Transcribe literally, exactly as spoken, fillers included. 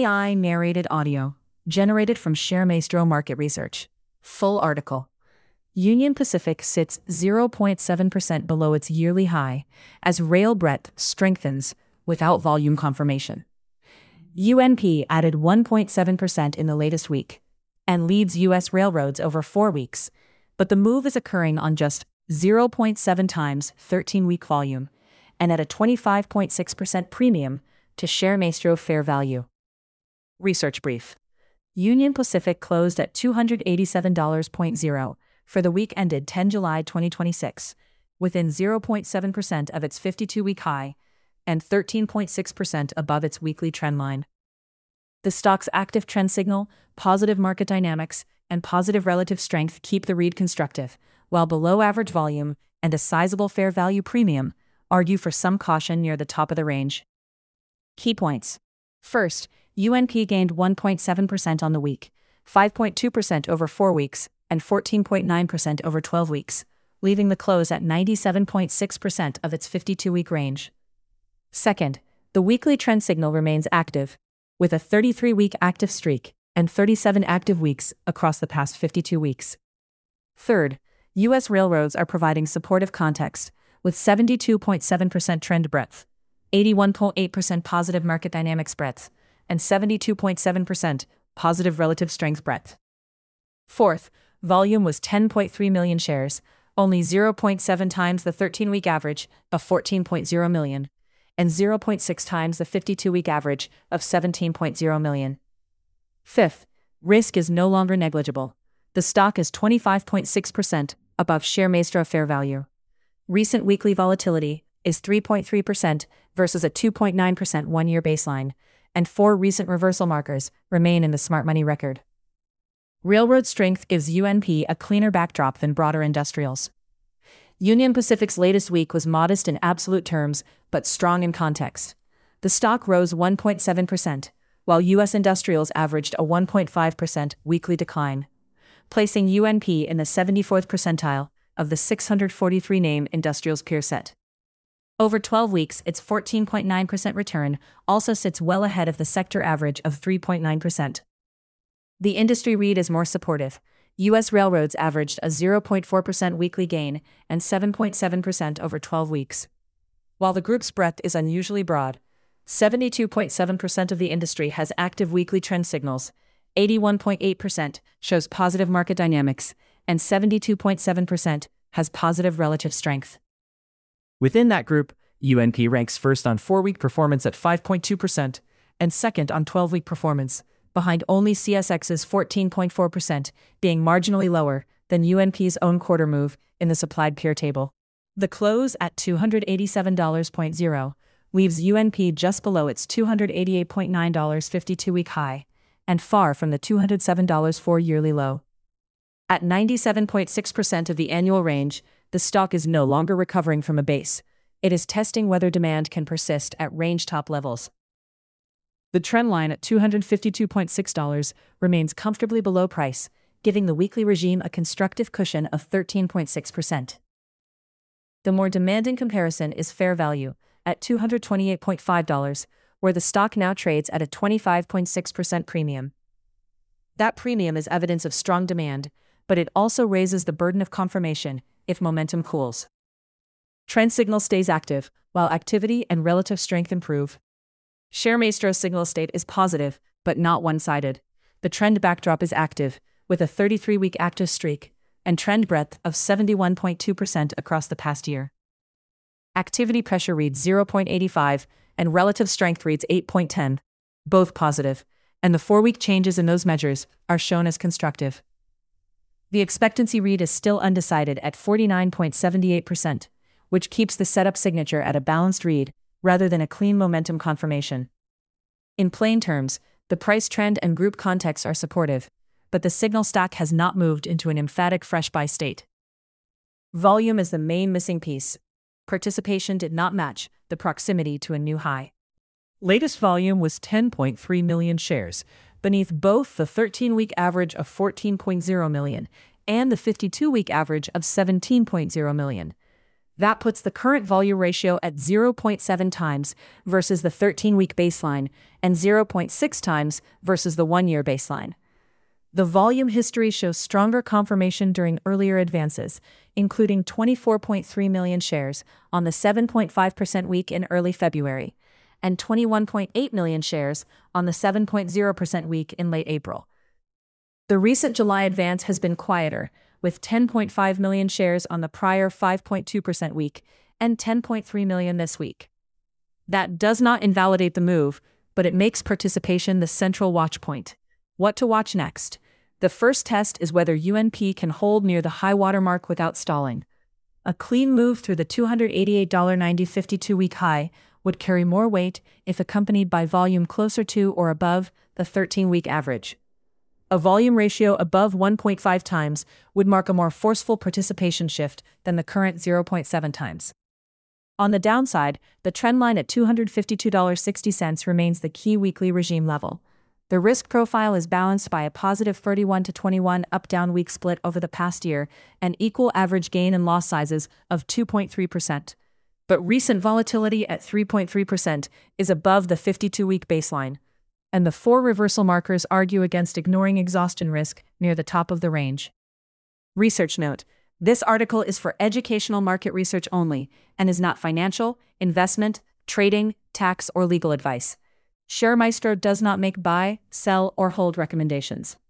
A I-narrated audio, generated from ShareMaestro Market Research. Full article. Union Pacific sits zero point seven percent below its yearly high, as rail breadth strengthens, without volume confirmation. U N P added one point seven percent in the latest week, and leads U S railroads over four weeks, but the move is occurring on just zero point seven times thirteen-week volume, and at a twenty-five point six percent premium to ShareMaestro fair value. Research brief. Union Pacific closed at two hundred eighty-seven dollars point zero for the week ended the tenth of July twenty twenty-six, within zero point seven percent of its fifty-two-week high and thirteen point six percent above its weekly trend line. The stock's active trend signal, positive market dynamics, and positive relative strength keep the read constructive, while below average volume and a sizable fair value premium argue for some caution near the top of the range. Key points. First, U N P gained one point seven percent on the week, five point two percent over four weeks, and fourteen point nine percent over twelve weeks, leaving the close at ninety-seven point six percent of its fifty-two-week range. Second, the weekly trend signal remains active, with a thirty-three-week active streak and thirty-seven active weeks across the past fifty-two weeks. Third, U S railroads are providing supportive context, with seventy-two point seven percent trend breadth, eighty-one point eight percent positive market dynamics breadth, and seventy-two point seven percent positive relative strength breadth. Fourth, volume was ten point three million shares, only zero point seven times the thirteen-week average of fourteen point zero million, and zero point six times the fifty-two-week average of seventeen point zero million. Fifth, risk is no longer negligible. The stock is twenty-five point six percent above ShareMaestro fair value. Recent weekly volatility is three point three percent versus a two point nine percent one-year baseline, and four recent reversal markers remain in the smart money record. Railroad strength gives U N P a cleaner backdrop than broader industrials. Union Pacific's latest week was modest in absolute terms, but strong in context. The stock rose one point seven percent, while U S industrials averaged a one point five percent weekly decline, placing U N P in the seventy-fourth percentile of the six hundred forty-three name industrials peer set. Over twelve weeks, its fourteen point nine percent return also sits well ahead of the sector average of three point nine percent. The industry read is more supportive. U S railroads averaged a zero point four percent weekly gain and seven point seven percent over twelve weeks. While the group's breadth is unusually broad, seventy-two point seven percent of the industry has active weekly trend signals, eighty-one point eight percent shows positive market dynamics, and seventy-two point seven percent has positive relative strength. Within that group, U N P ranks first on four-week performance at five point two percent and second on twelve-week performance, behind only C S X's fourteen point four percent, being marginally lower than U N P's own quarter move in the supplied peer table. The close at two hundred eighty-seven dollars point zero leaves U N P just below its two hundred eighty-eight point nine dollars fifty-two-week high, and far from the two hundred seven dollars four-yearly low. At ninety-seven point six percent of the annual range, the stock is no longer recovering from a base. It is testing whether demand can persist at range top levels. The trend line at two hundred fifty-two point six dollars remains comfortably below price, giving the weekly regime a constructive cushion of thirteen point six percent. The more demanding comparison is fair value, at two hundred twenty-eight point five dollars, where the stock now trades at a twenty-five point six percent premium. That premium is evidence of strong demand, but it also raises the burden of confirmation if momentum cools. Trend signal stays active, while activity and relative strength improve. ShareMaestro's signal state is positive, but not one-sided. The trend backdrop is active, with a thirty-three-week active streak, and trend breadth of seventy-one point two percent across the past year. Activity pressure reads zero point eight five, and relative strength reads eight point one zero, both positive, and the four-week changes in those measures are shown as constructive. The expectancy read is still undecided at forty-nine point seven eight percent, which keeps the setup signature at a balanced read rather than a clean momentum confirmation. In plain terms, the price trend and group context are supportive, but the signal stack has not moved into an emphatic fresh buy state. Volume is the main missing piece. Participation did not match the proximity to a new high. Latest volume was ten point three million shares, beneath both the thirteen-week average of fourteen point zero million and the fifty-two-week average of seventeen point zero million. That puts the current volume ratio at zero point seven times versus the thirteen-week baseline and zero point six times versus the one-year baseline. The volume history shows stronger confirmation during earlier advances, including twenty-four point three million shares on the seven point five percent week in early February, and twenty-one point eight million shares on the seven point zero percent week in late April. The recent July advance has been quieter, with ten point five million shares on the prior five point two percent week and ten point three million this week. That does not invalidate the move, but it makes participation the central watch point. What to watch next? The first test is whether U N P can hold near the high water mark without stalling. A clean move through the two hundred eighty-eight dollars and ninety cents fifty-two-week high would carry more weight if accompanied by volume closer to or above the thirteen-week average. A volume ratio above one point five times would mark a more forceful participation shift than the current zero point seven times. On the downside, the trend line at two hundred fifty-two dollars and sixty cents remains the key weekly regime level. The risk profile is balanced by a positive thirty-one to twenty-one up-down week split over the past year and equal average gain and loss sizes of two point three percent. But recent volatility at three point three percent is above the fifty-two-week baseline, and the four reversal markers argue against ignoring exhaustion risk near the top of the range. Research note: this article is for educational market research only and is not financial, investment, trading, tax, or legal advice. ShareMaestro does not make buy, sell, or hold recommendations.